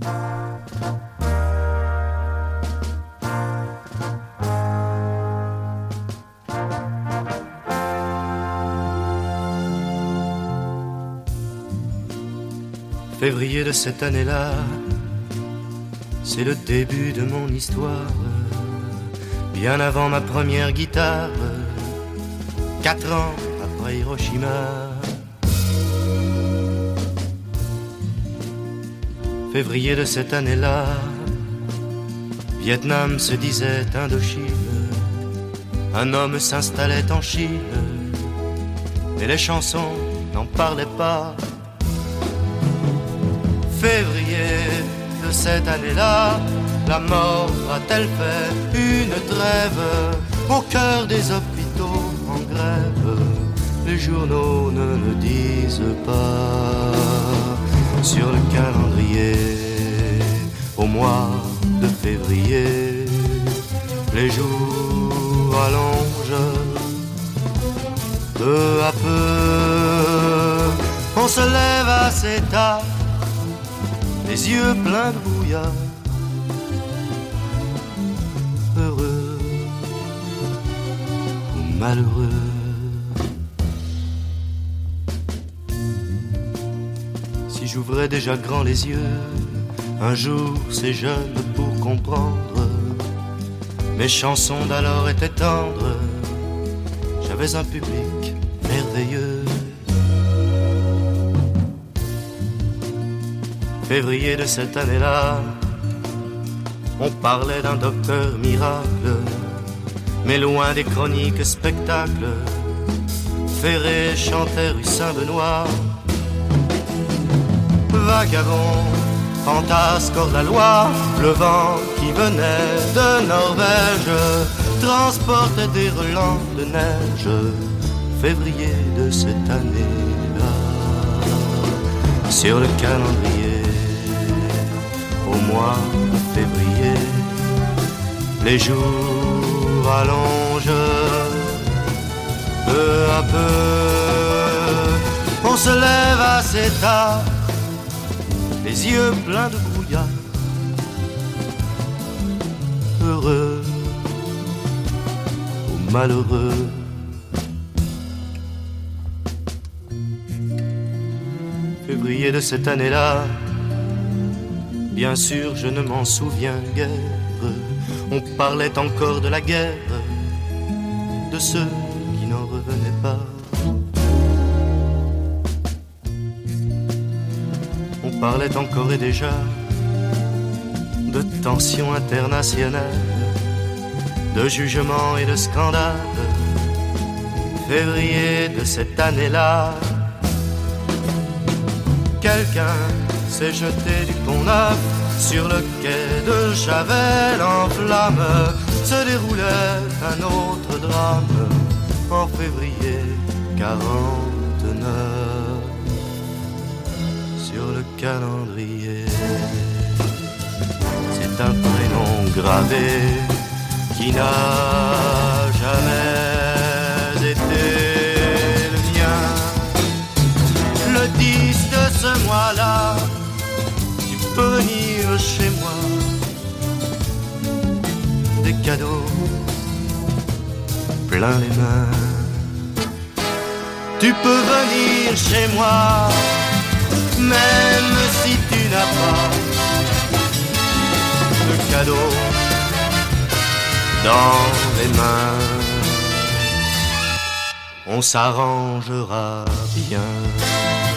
Février de cette année-là, c'est le début de mon histoire. Bien avant ma première guitare, 4 ans après Hiroshima. Février de cette année-là, Vietnam se disait Indochine. Un homme s'installait en Chine, et les chansons n'en parlaient pas. Février de cette année-là, la mort a-t-elle fait une trêve au cœur des hôpitaux en grève? Les journaux ne le disent pas. Sur le calendrier, au mois de février, les jours allongent peu à peu. On se lève assez tard, les yeux pleins de brouillard, heureux ou malheureux. Si j'ouvrais déjà grand les yeux, un jour c'est jeune pour comprendre. Mes chansons d'alors étaient tendres, j'avais un public merveilleux. Février de cette année-là, on parlait d'un docteur miracle, mais loin des chroniques spectacles, Ferré chantait rue Saint-Benoît. Vagabond, fantasque hors la loi, le vent qui venait de Norvège transportait des relents de neige. Février de cette année-là, sur le calendrier, au mois de février, les jours allongent peu à peu. On se lève assez tard, les yeux pleins de brouillard, heureux ou malheureux. Février de cette année-là, bien sûr je ne m'en souviens guère. On parlait encore de la guerre, de ceux qui n'en revenaient pas. On parlait encore et déjà de tensions internationales, de jugements et de scandales. Février de cette année-là, quelqu'un s'est jeté du pont Neuf sur le quai de Javel en flammes. Se déroulait un autre drame en février 49 sur le calendrier. C'est un prénom gravé qui n'a jamais été le mien. Le 10 de ce mois-là, tu peux venir chez moi. Des cadeaux plein les mains. Tu peux venir chez moi, même si tu n'as pas de cadeaux dans les mains. On s'arrangera bien.